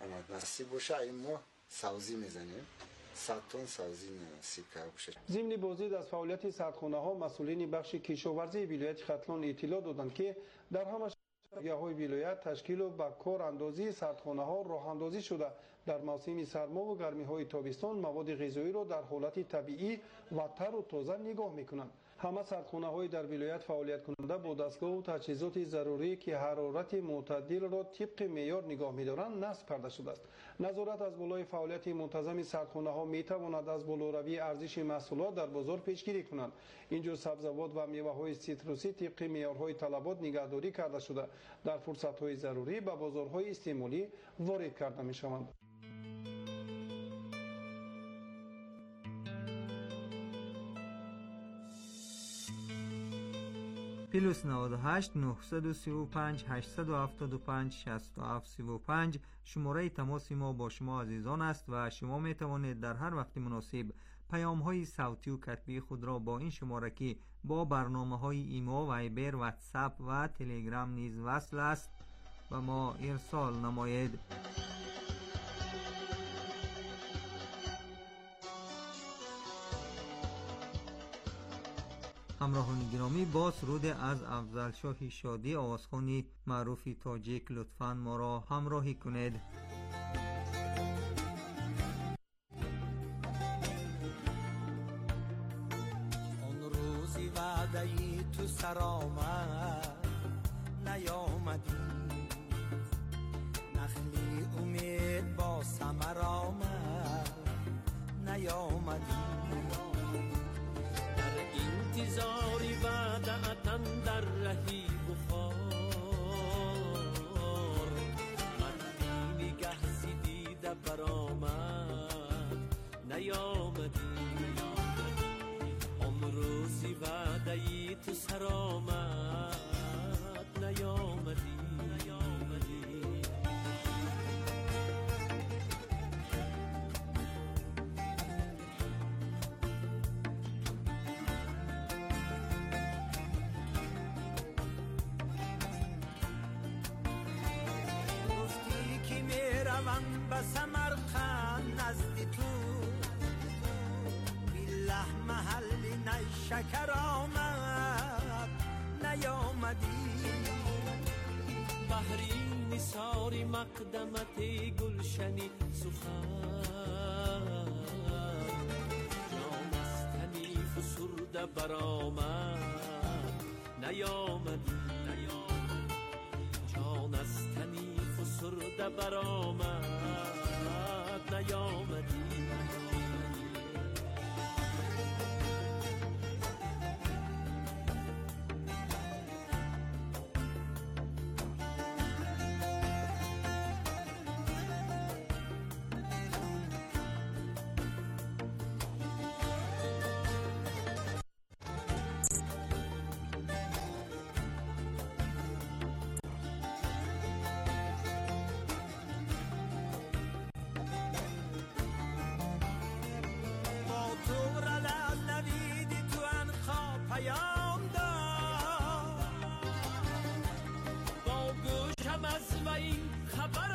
آمد نصیب باشه این ما سوزی میزنیم 100 تن سوزی نصیب کرده باشه. ضمن بازدید از فعالیت سردخانه‌ها مسئولین بخش کشاورزی ولایت ختلان اطلاع دادند که در همه شهرهای ولایت تشکیل و به کار اندازی سردخانه‌ها راه اندازی شده در موسم سرما و گرمی‌های تابستان مواد غذایی را در حالت طبیعی و تر و تازه نگاه می‌کنند. همه سردخانه‌های در ولایت فعالیت کننده با دستگاه و تجهیزات ضروری که حرارت معتدل را طبق معیار نگاه می‌دارند نصب کرده شده است. نظارت از بالای فعالیت منتظم سردخانه‌ها می‌تواند از بالوروی ارزش محصولات در بازار پیشگیری کند. اینجور سبزیجات و میوه‌های سیتروسی طبق معیارهای طلبات نگهداری کرده شده در فرصت‌های ضروری به بازارهای استعمالی وارد کرده می‌شوند. +98 935 875 67 35 شماره تماس ما با شما عزیزان است و شما می توانید در هر وقت مناسب پیام های صوتی و کتبی خود را با این شماره که با برنامه های ایمو، وایبر، واتساپ و تلگرام نیز وصل است و ما ارسال نمایید. همراهان گرامی، با سرود از افضل شاه شادی آوازخوان معروف تاجیک لطفاً ما را همراهی کنید. اون روزی وعده‌ای تو سر آمد نیامدی، نخلی امید با ثمر آمد نیامدی، انتظاری وعده‌تن در رهی بخار، من نگهزی دیده برآمد نیامدی، امروزی وعده‌ای تو سر آمد نیامدی. من به سمرقند نزد تو بالله محلی نیشکر آمد نیامدی، بحری نثاری مقدمت گلشنی سخن، نامستنی فسرده برآمد نیامدی، جانستنی فسرده برآمد نیامدی. پیام داد با گوشم از وی خبر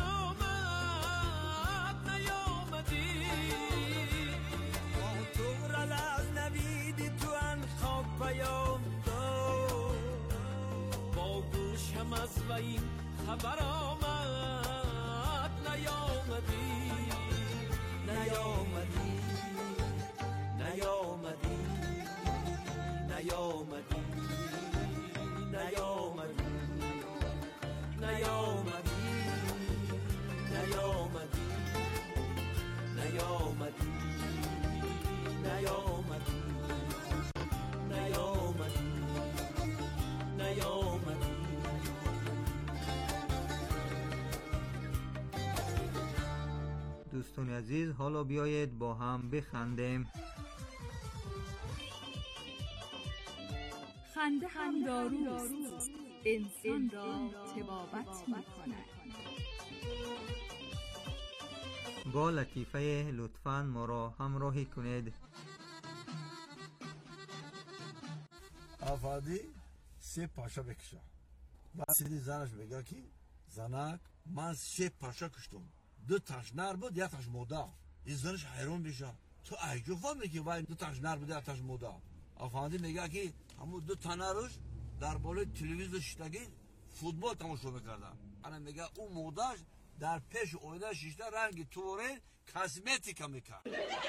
آمد نیامدی، با تو رل از نوید تو انخواب پیام داد با گوشم از وی خبر آمد نیامدی، نیامدی نیامدی نیامدی نیامدی نیامدی نیامدی نیامدی نیامدی نیامدی نیامدی. دوستان عزیز، حالا بیایید با هم بخندیم. خنده هم داروست، انسان را طبابت می‌کند. با لطیفه لطفاً ما را همراهی کنید. آفادی سه پاشا بکشه، بعد سیدی زنش بگه که زنک من سه پاشا کشتم، دو تاش نر بود یک تاش مودا. این زنش حیران میشه تو ایجو فهمی که وای دو تاش نر بود یک تاش مودا. افندی میگه که همون دو تا نرش در بالای تلویزیون شیشتگی فوتبال تماشا میکردن. انا میگه اون موداش در پیش اویده شیشته رنگ توره کاسمتیکا میکرد.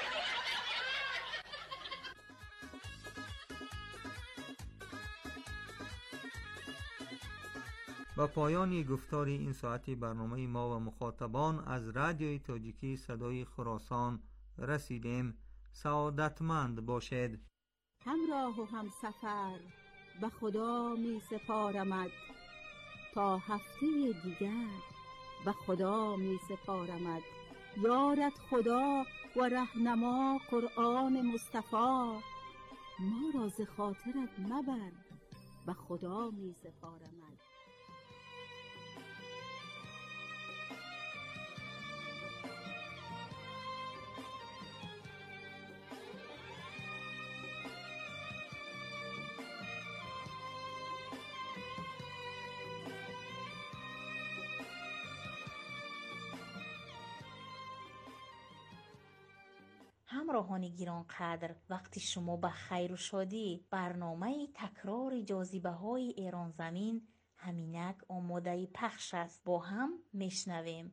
با پایان گفتار این ساعتی برنامه ما و مخاطبان از رادیوی تاجیکی صدای خراسان رسیدیم. سعادتمند باشد. همراه و همسفر به خدا می سپارمت، تا هفته دیگر به خدا می سپارمت. یارت خدا و رهنما قرآن مصطفی، ما را ز خاطرت مبر به خدا می سپارمت. همراهان گرانقدر، وقتی شما به خیر و شادی برنامه تکرار جاذبه های ایران زمین همینک آماده پخش است. با هم میشنویم.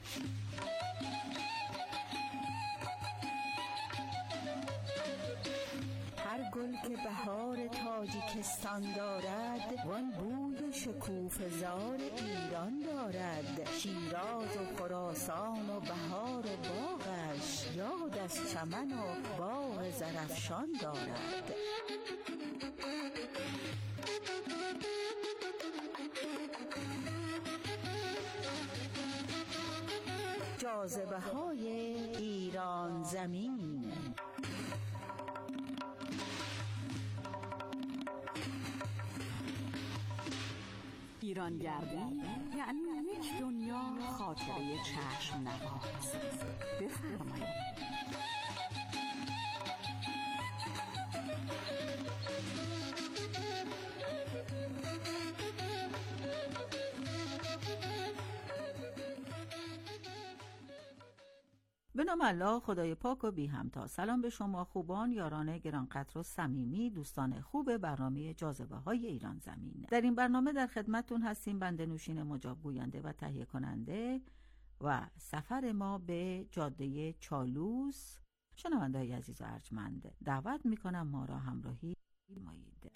هر گل که بهار تاجیکستان دارد، وان بوی شکوفه‌زار ایران دارد. شیراز و خراسان و بهار باغش، یاد از چمن و باغ زرافشان دارد. جاذبه های ایران زمین. ایرانگردی یعنی یک دنیا خاطره چشم نواز. بفرمایید. به نام الله خدای پاک و بی همتا. سلام به شما خوبان، یاران گرانقدر و صمیمی، دوستان خوب برنامه جاذبه های ایران زمین. در این برنامه در خدمتتون هستیم بنده نوشین مجاب گوینده و تهیه کننده و سفر ما به جاده چالوس. شنونده‌های عزیز و ارجمند، دعوت میکنم ما را همراهی فرمایید.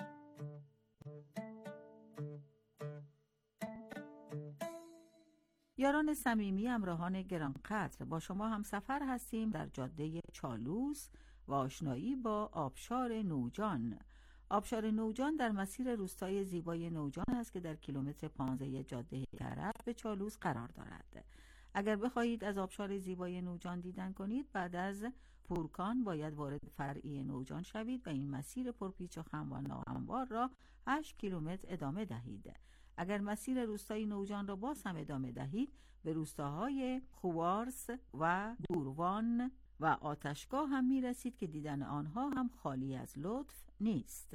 یاران صمیمی، همراهان گرانقدر، با شما هم سفر هستیم در جاده چالوس و آشنایی با آبشار نوجان. آبشار نوجان در مسیر روستای زیبای نوجان است که در کیلومتر 15 جاده کرج به چالوس قرار دارد. اگر بخواهید از آبشار زیبای نوجان دیدن کنید، بعد از پورکان باید وارد فرعی نوجان شوید و این مسیر پرپیچ و خم و ناهموار را 8 کیلومتر ادامه دهید. اگر مسیر روستای نوجان را باز هم ادامه دهید، به روستاهای خوارس و گوروان و آتشگاه هم می رسید که دیدن آنها هم خالی از لطف نیست.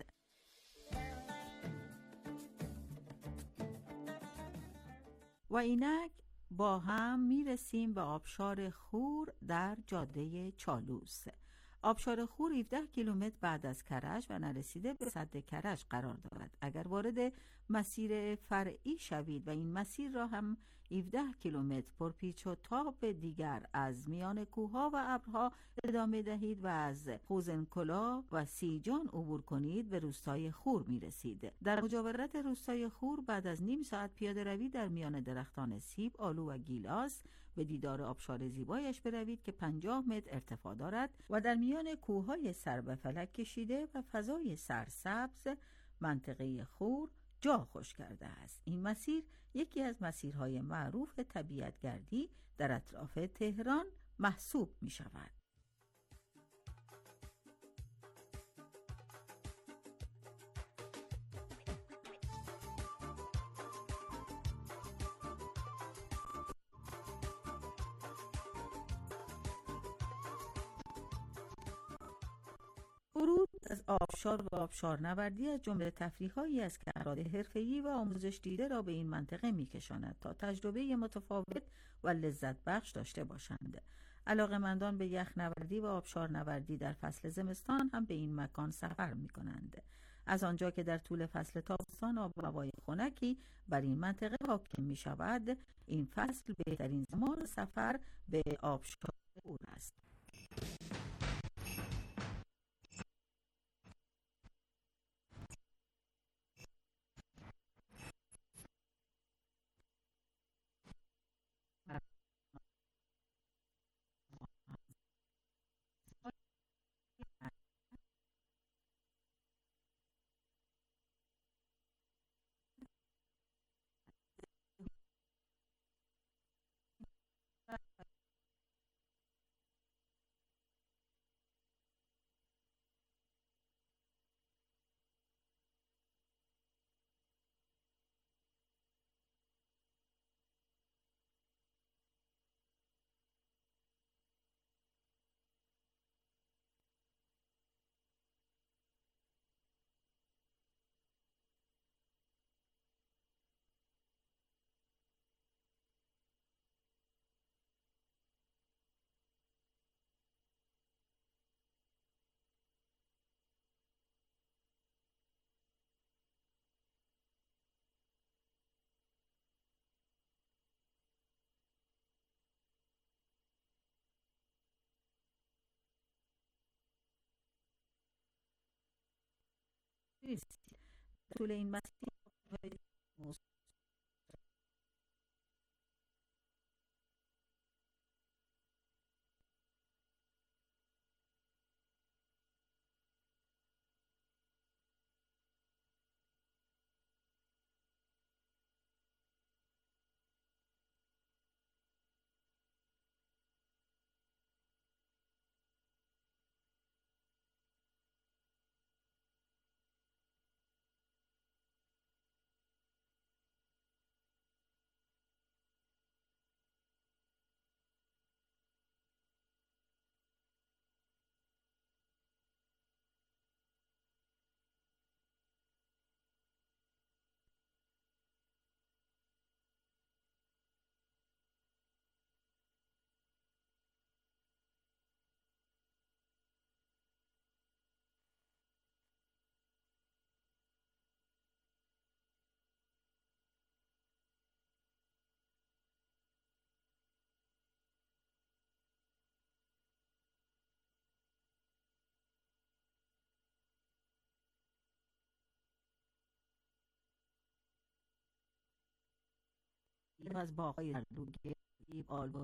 و اینک با هم می رسیم به آبشار خور در جاده چالوس. آبشار خور 17 کیلومتر بعد از کرج و نرسیده به سد کرج قرار دارد. اگر وارد مسیر فرعی شوید و این مسیر را هم 17 کیلومتر پرپیچ و تاب دیگر از میان کوهها و ابرها ادامه دهید و از خوزنکلا و سیجان عبور کنید، به روستای خور می رسید. در مجاورت روستای خور بعد از نیم ساعت پیاده روی در میان درختان سیب، آلو و گیلاس به دیدار آبشار زیبایش بروید که 50 متر ارتفاع دارد و در میان کوههای سر به فلک کشیده و فضای سرسبز منطقه خور جا خوش کرده است. این مسیر یکی از مسیرهای معروف طبیعتگردی در اطراف تهران محسوب می شود. ورود از آبشار و آبشارنوردی از جمله تفریح‌هایی است که افراد حرفه‌ای و آموزش دیده را به این منطقه می‌کشاند تا تجربه متفاوت و لذت بخش داشته باشند. علاقه‌مندان به یخنوردی و آبشارنوردی در فصل زمستان هم به این مکان سفر می‌کنند. از آنجا که در طول فصل تابستان آب و هوای خنکی بر این منطقه حاکم می‌شود، این فصل بهترین زمان سفر به آبشار خور است. طول این مسیر از باغ‌های زردوگی آلبرو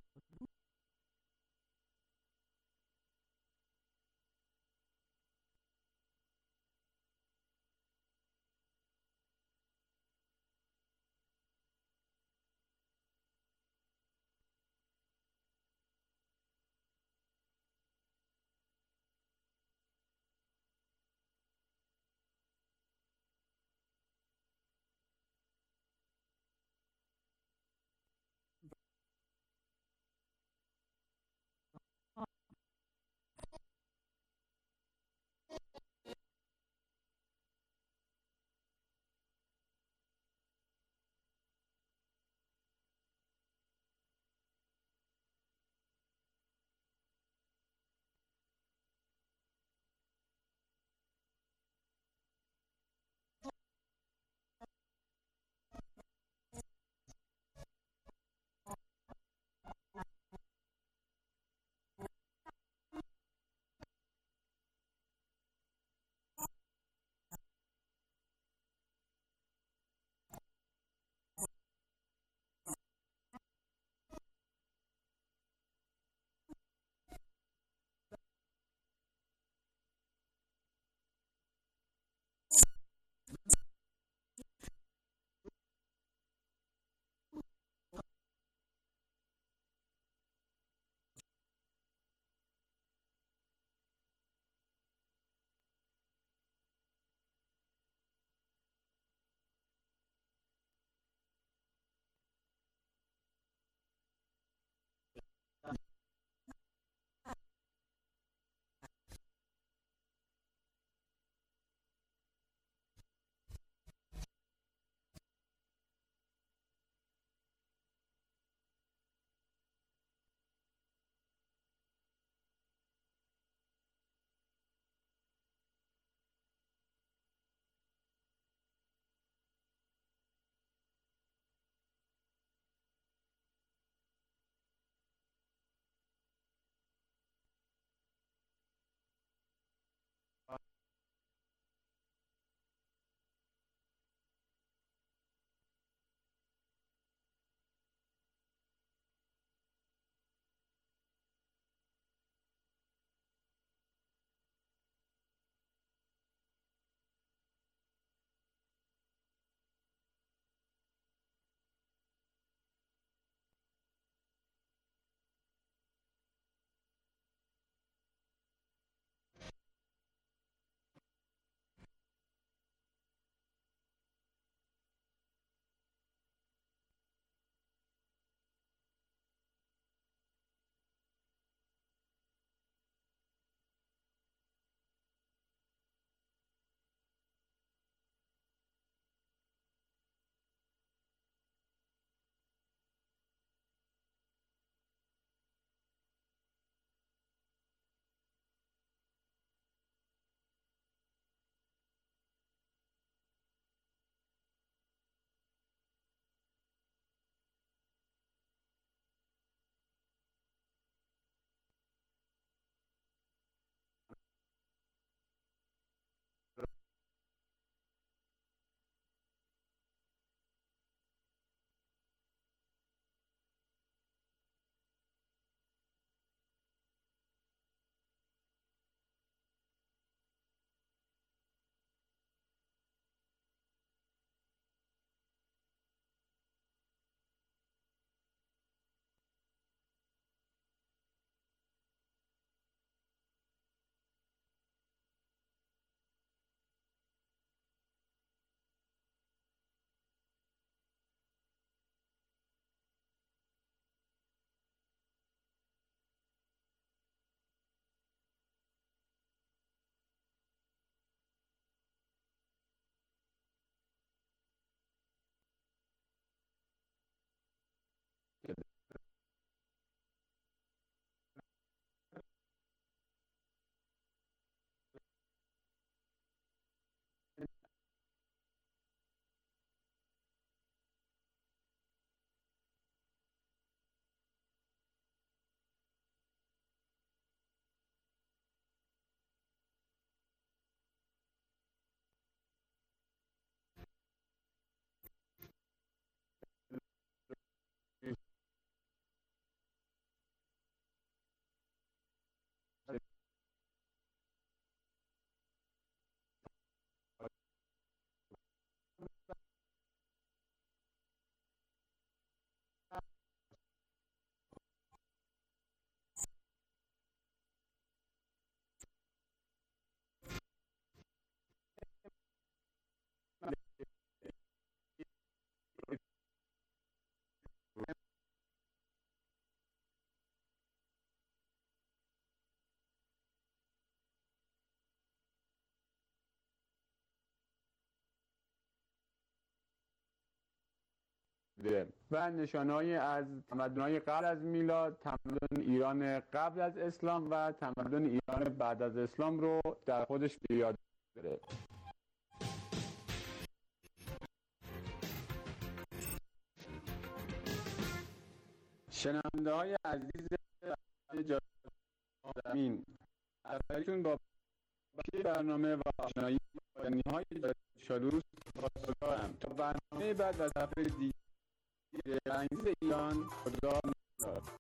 و نشانه‌ای از تمدن‌های قبل از میلاد، تمدن ایران قبل از اسلام و تمدن ایران بعد از اسلام رو در خودش به یاد داره. شنونده‌های عزیز زمین، اولتون با برنامه و آشنایی با نهایی چالوس خواستگارم. تا برنامه بعد و صفحه دیگه انگیز ایران، خدا نگهدار.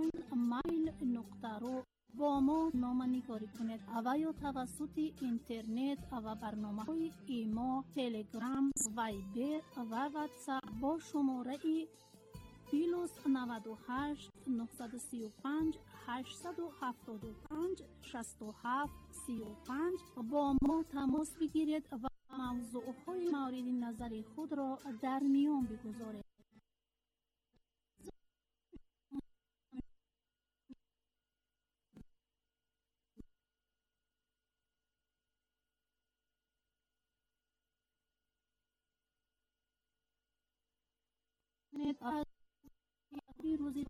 mail.ru با ما نامه‌نگاری کنید و یا توسط اینترنت و برنامه‌های ایما، تلگرام، وایبر و واتساپ با شماره +98 935 875 67 35 با ما تماس بگیرید و موضوعهای مورد نظر خود را در میان بگذارید. روزی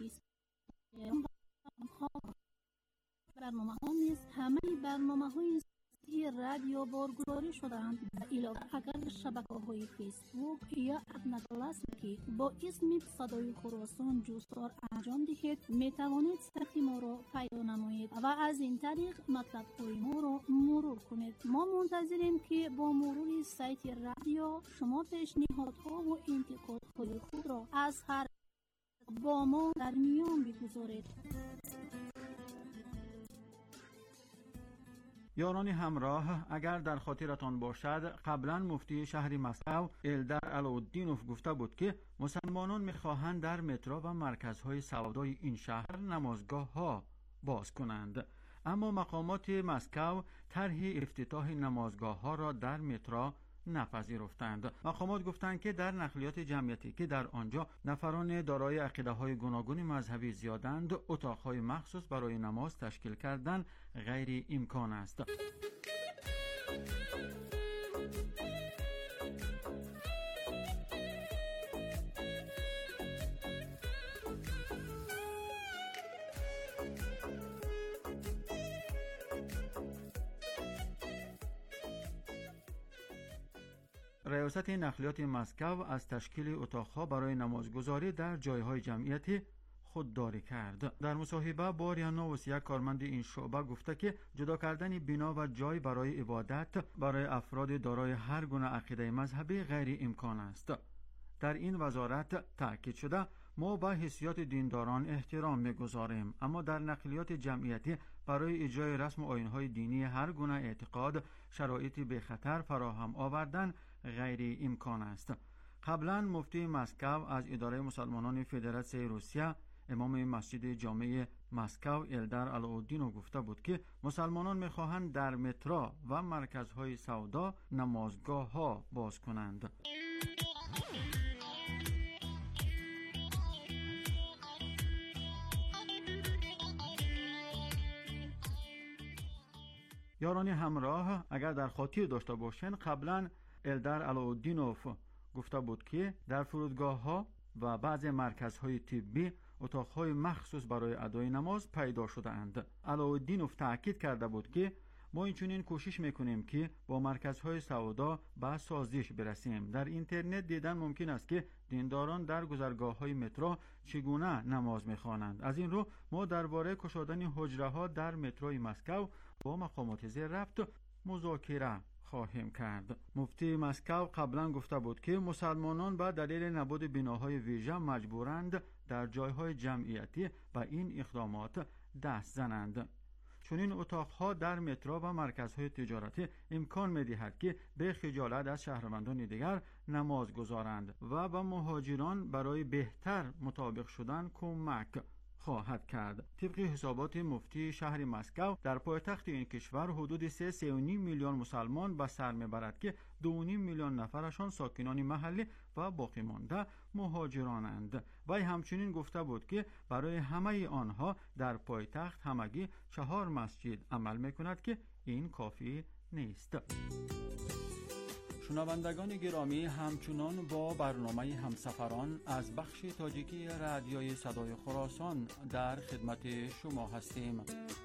برنامه ها نیست همه برنامه های رادیو برگزاری شدند. علاوه اگر شبکه‌های فیسبوک یا ادنکلاس که با اسم صدای خراسان جستار انجام دهید می توانید صفحه ما را پیدا نمایید و از این طریق مطلب‌های ما را مرور کنید. ما منتظریم که با مرور سایت رادیو شما پیشنهادها و انتقادهای خود را از هر با ما در میان بگذارید. یاران همراه، اگر در خاطرتان باشد قبلا مفتی شهر مسکو الدر علاءالدینوف گفته بود که مسلمانان میخواهند در مترو و مرکزهای سودای این شهر نمازگاه ها باز کنند، اما مقامات مسکو طرح افتتاح نمازگاه ها را در مترو نپذیرفتند. مقامات گفتند که در نقلیات جمعیتی که در آنجا نفران دارای عقیده‌های گوناگون مذهبی زیادند، اتاق‌های مخصوص برای نماز تشکیل کردن غیر امکان است. ریاست نقلیات مسکو از تشکیل اتاقها برای نمازگزاری در جایهای جمعیتی خودداری کرد. در مصاحبه با ریانوس یک کارمند این شعبه گفته که جدا کردن بنا و جای برای عبادت برای افراد دارای هر گونه عقیده مذهبی غیر امکان است. در این وزارت تاکید شده ما به حیثیت دینداران احترام می‌گذاریم، اما در نقلیات جمعیتی برای اجرای رسم و آیین‌های دینی هر گونه اعتقاد شرایطی به خطر فراهم آوردن غیر امکان است. قبلا مفتی مسکو از اداره مسلمانان فدراسیون روسیه امام مسجد جامع مسکو الدر علاءالدینوف گفته بود که مسلمانان می‌خواهند در مترو و مرکزهای سودا نمازگاه‌ها باز کنند. یاران همراه، اگر در خاطر داشته باشند قبلا الدر علاءالدینوف گفته بود که در فرودگاه‌ها و بعضی مرکزهای طبی اتاق‌های مخصوص برای ادای نماز پیدا شده اند. علاءالدینوف تاکید کرده بود که ما اینچنین کوشش میکنیم که با مرکزهای سودا به سازش برسیم. در اینترنت دیدن ممکن است که دینداران در گذرگاه‌های مترو چگونه نماز میخوانند. از این رو ما درباره گشادن حجره‌ها در متروی مسکو با مقامات زیر ربط مذاکره خواهیم کرد. مفتی مسکو قبلا گفته بود که مسلمانان به دلیل نبود بناهای ویژه مجبورند در جایهای جمعیتی و این اقدامات دست زنند. چون این اتاقها در مترو و مرکزهای تجارتی امکان می‌دهد که به خجالت از شهروندان دیگر نماز گذارند و به مهاجران برای بهتر مطابق شدن کمک خواهد کرد. طبق حسابات مفتی شهر مسکو در پایتخت این کشور حدود 3.5 میلیون مسلمان به سر میبرد که 2.5 میلیون نفرشان ساکنان محلی و باقی مانده مهاجرانند. و همچنین گفته بود که برای همه آنها در پایتخت همگی 4 مسجد عمل میکند که این کافی نیست. شنوندگان گرامی، همچنان با برنامه همسفران از بخش تاجیکی رادیوی صدای خراسان در خدمت شما هستیم.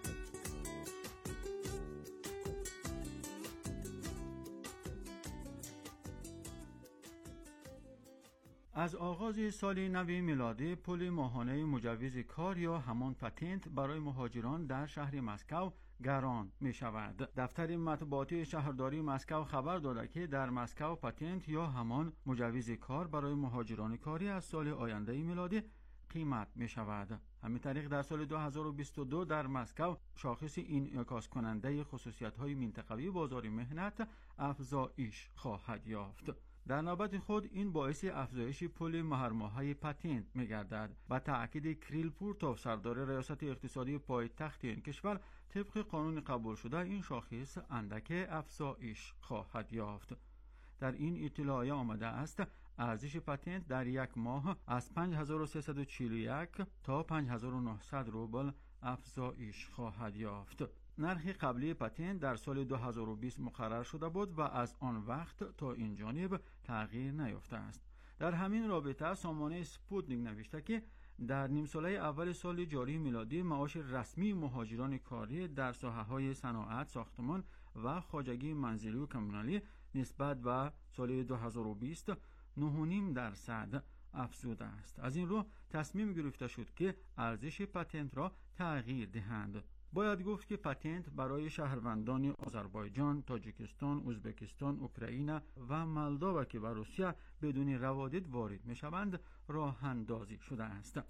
از آغاز سال نو میلادی پول ماهانه مجوز کار یا همان پتنت برای مهاجران در شهر مسکو گران می شود. دفتر مطبوعاتی شهرداری مسکو خبر داده که در مسکو پتنت یا همان مجوز کار برای مهاجران کاری از سال آینده میلادی قیمت می شود. همین طریق در سال 2022 در مسکو شاخص انعکاس کننده خصوصیت های منطقوی بازار مهنت افزایش خواهد یافت. در نوبت خود این باعث افزایش پول مهرماهی پاتنت می‌گردد. با تأکید کریل پورتوف سردار ریاست اقتصادی پایتخت این کشور، طبق قانون قبول شده این شاخص اندک افزایش خواهد یافت. در این اطلاعیه آمده است ارزش پاتنت در یک ماه از 5341 تا 5900 روبل افزایش خواهد یافت. نرخ قبلی پاتنت در سال 2020 مقرر شده بود و از آن وقت تا این جانب تغییر نیافته است. در همین رابطه سامانه سپوتنیک نوشته که در نیم ساله اول سال جاری میلادی معاش رسمی مهاجران کاری در ساحه‌های صنعت، ساختمان و خواجگی منزلی و کمونالی نسبت به سال 2020 9.5% افزوده است. از این رو تصمیم گرفته شد که ارزش پاتنت را تغییر دهند. باید گفت که پاتنت برای شهروندان آذربایجان، تاجیکستان، ازبکستان، اوکراین و مولداوا که به روسیه بدون روادید وارد می‌شوند راه اندازی شده است.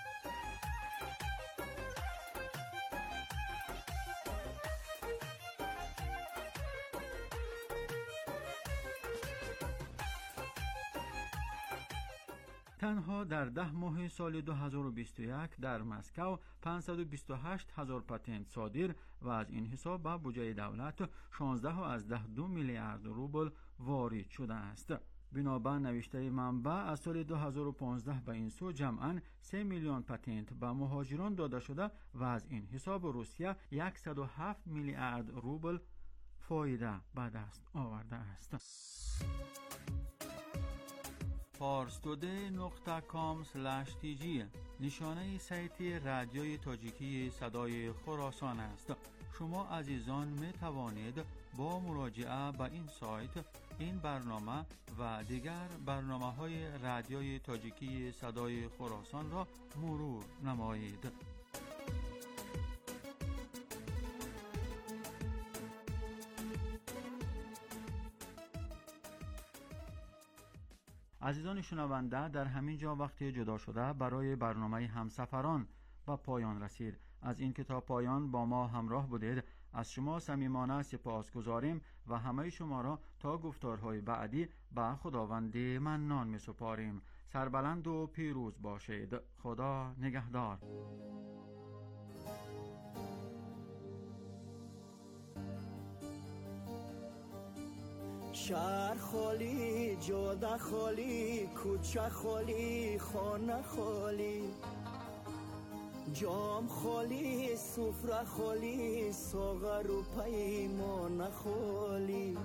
تنها در 10 ماه سال 2021 در مسکو 528,000 پاتنت صادر و از این حساب به بودجه دولت 16.2 میلیارد روبل وارد شده است. بنابر نوشته منبع از سال 2015 به این سو جمعاً 3 میلیون پاتنت به مهاجران داده شده و از این حساب روسیه 107 میلیارد روبل فایده به دست آورده است. parstoday.com/tg نشانه سایت رادیوی تاجیکی صدای خراسان است. شما عزیزان می توانید با مراجعه به این سایت این برنامه و دیگر برنامه‌های رادیوی تاجیکی صدای خراسان را مرور نمایید. عزیزان شنونده، در همین جا وقت جدا شده برای برنامه همسفران به پایان رسید. از این که تا پایان با ما همراه بودید از شما صمیمانه سپاسگزاریم و همه شما را تا گفتارهای بعدی به خداوند منان می سپاریم. سربلند و پیروز باشید. خدا نگهدار. شهر خالی، جاده خالی، کوچه خالی، خانه خالی، جام خالی، سفره خالی، ساغر و پیمان خالی.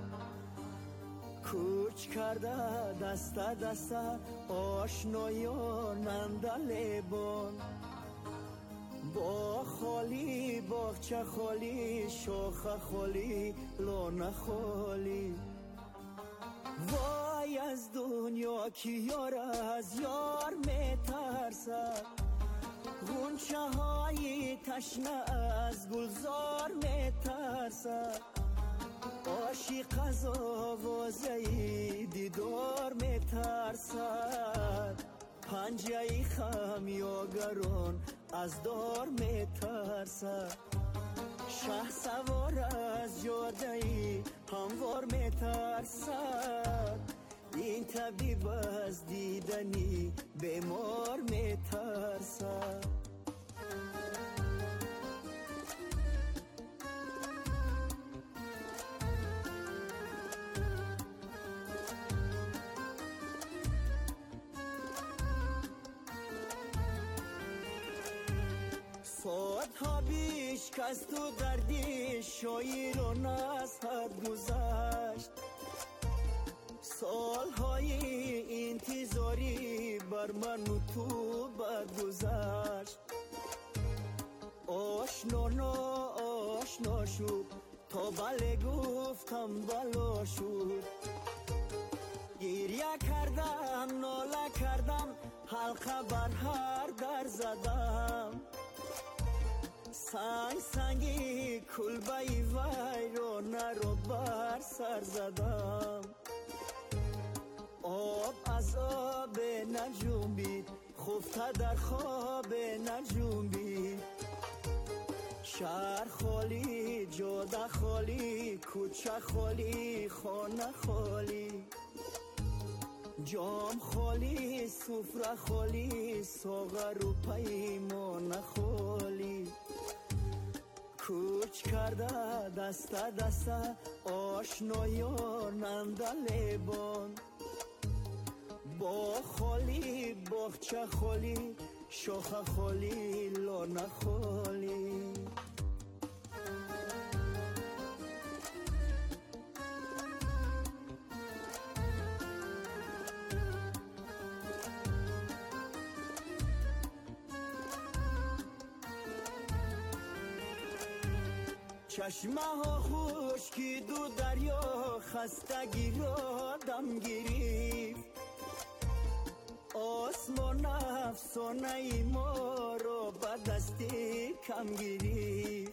کوچ کرده دسته دسته آشنایان اندلیبان، با خالی، باغچه خالی، شاخه خالی، لانه خالی. وای از دنیا کی یار از یار میترسد، غنچه های تشنه از گلزار میترسد، عاشق از آوازه دیدار میترسد، پنجه خمیاگران از دار میترسد، شه سوار از جاده هموار میترسد، این طبیب از دیدنی بیمار میترسد. ساعتها بیشکست و دردی شاعران از حد گذشت، سالهای انتظاری بر من و تو بد گذشت، آشنا آشنا شد تا بله گفتم بلا شد، گریه کردم ناله کردم حلقه بر هر در زدم، سنگ سنگی کلبه ویرانه رو بر سر زدم، آب از آب نجومید خوب گفته در خواب نجومی. شهر خالی، جاده خالی، کوچه خالی، خانه خالی، جام خالی، سفره خالی، ساغر و پیمان خالی. کوچ کرده دست دست آشنایان اندلیبان. باغ خالی، باغچه خالی، شاخه خالی، لانه خالی. چشمه ها خشکید و دریا خستگی را دم گرفت. آسمان افسانه ما را به دستی کم گرفت.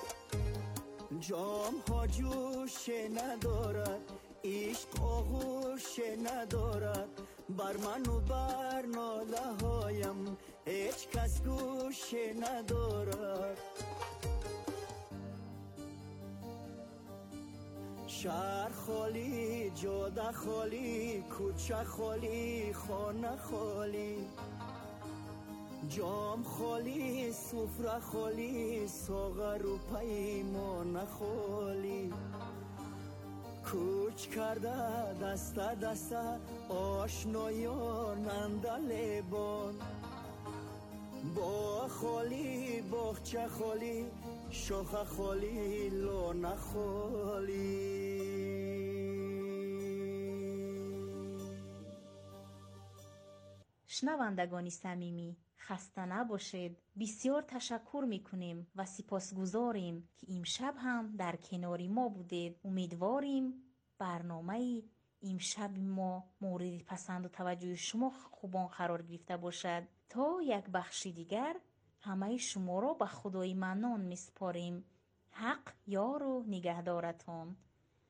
جام ها جوش ندارد، عشق آغوش ندارد. بر من و بر ناله هایم هیچ کس گوش ندارد. شهر خالی، جاده خالی، کوچه خالی، خانه خالی، جام خالی، سفره خالی، ساغر و پیمان خالی. کوچ کرده دست دست آشنایان اندلیبان. باغ خالی، باغچه خالی، شاخه خالی، لانه خالی. شنوندگان صمیمی، خسته نباشید. بسیار تشکر میکنیم و سپاسگزاریم که امشب هم در کنار ما بودید. امیدواریم برنامه امشب ما مورد پسند و توجه شما خوبان قرار گرفته باشد. تا یک بخش دیگر همه شما را به خدای منان میسپاریم. حق یار و نگهدارتان.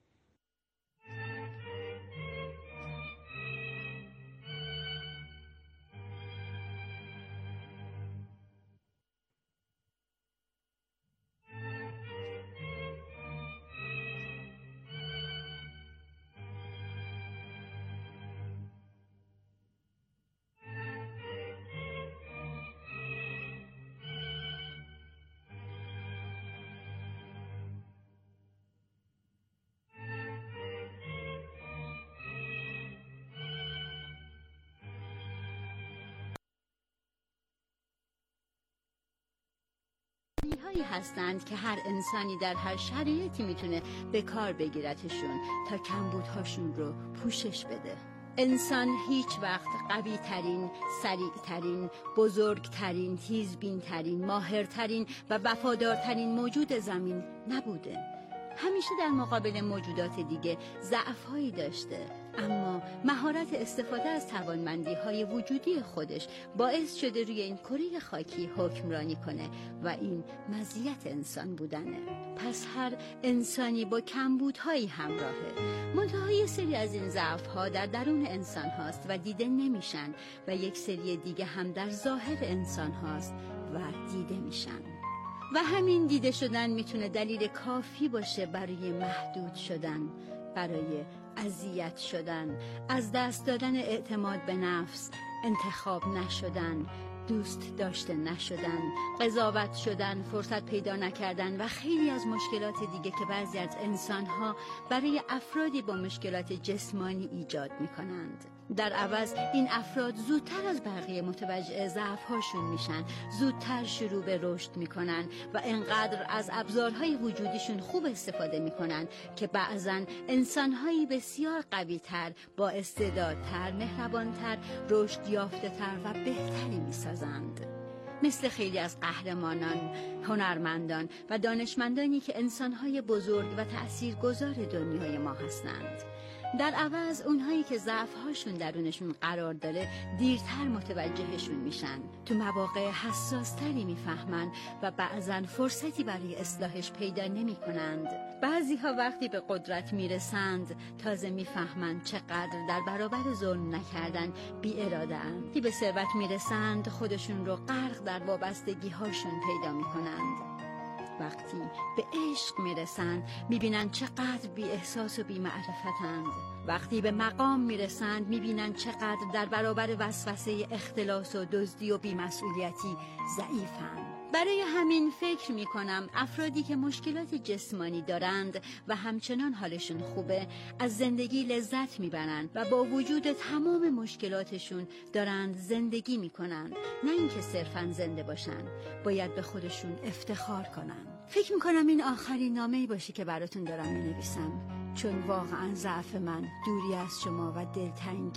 هایی هستند که هر انسانی در هر شرایطی میتونه به کار بگیرتشون تا کمبودهاشون رو پوشش بده. انسان هیچ وقت قوی ترین، سریع ترین، بزرگ ترین، تیزبین ترین، ماهر ترین و وفادارترین موجود زمین نبوده. همیشه در مقابل موجودات دیگه ضعف‌هایی داشته، اما مهارت استفاده از توانمندی‌های وجودی خودش باعث شده روی این کره خاکی حکمرانی کنه و این مزیت انسان بودنه. پس هر انسانی با کمبودهایی همراهه. منتها یک سری از این ضعف‌ها در درون انسان هاست و دیده نمیشن و یک سری دیگه هم در ظاهر انسان هاست و دیده میشن. و همین دیده شدن میتونه دلیل کافی باشه برای محدود شدن، برای اذیت شدن، از دست دادن اعتماد به نفس، انتخاب نشدن، دوست داشته نشدن، قضاوت شدن، فرصت پیدا نکردن و خیلی از مشکلات دیگه که بعضی از انسان‌ها برای افرادی با مشکلات جسمانی ایجاد می‌کنند. در عوض این افراد زودتر از بقیه متوجه ضعف‌هاشون میشن، زودتر شروع به رشد میکنن و انقدر از ابزارهای وجودیشون خوب استفاده میکنن که بعضن انسان‌هایی بسیار قوی‌تر، با استعدادتر، مهربانتر، رشد یافته‌تر و بهتری میسازند. مثل خیلی از قهرمانان، هنرمندان و دانشمندانی که انسان‌های بزرگ و تأثیرگذار دنیای ما هستند. در عوض اونهایی که ضعف‌هاشون درونشون قرار داره دیرتر متوجهشون میشن، تو مواقع حساس‌تری میفهمن و بعضن فرصتی برای اصلاحش پیدا نمی‌کنند. بعضی‌ها وقتی به قدرت میرسند تازه میفهمند چقدر در برابر ظلم نکردن بی اراده‌اند. وقتی به ثروت میرسند خودشون رو غرق در وابستگی‌هاشون پیدا می‌کنند. وقتی به عشق میرسند میبینن چقدر بی احساس و بی معرفتند. وقتی به مقام میرسند میبینن چقدر در برابر وسوسه اختلاس و دزدی و بی‌مسئولیتی ضعیفند. برای همین فکر میکنم افرادی که مشکلات جسمانی دارند و همچنان حالشون خوبه از زندگی لذت میبرند و با وجود تمام مشکلاتشون دارند زندگی میکنند، نه اینکه صرفاً زنده باشن. باید به خودشون افتخار کنن. فکر میکنم این آخرین نامه‌ای باشه که براتون دارم مینویسم، چون واقعاً ضعف من دوری از شما و دلتنگی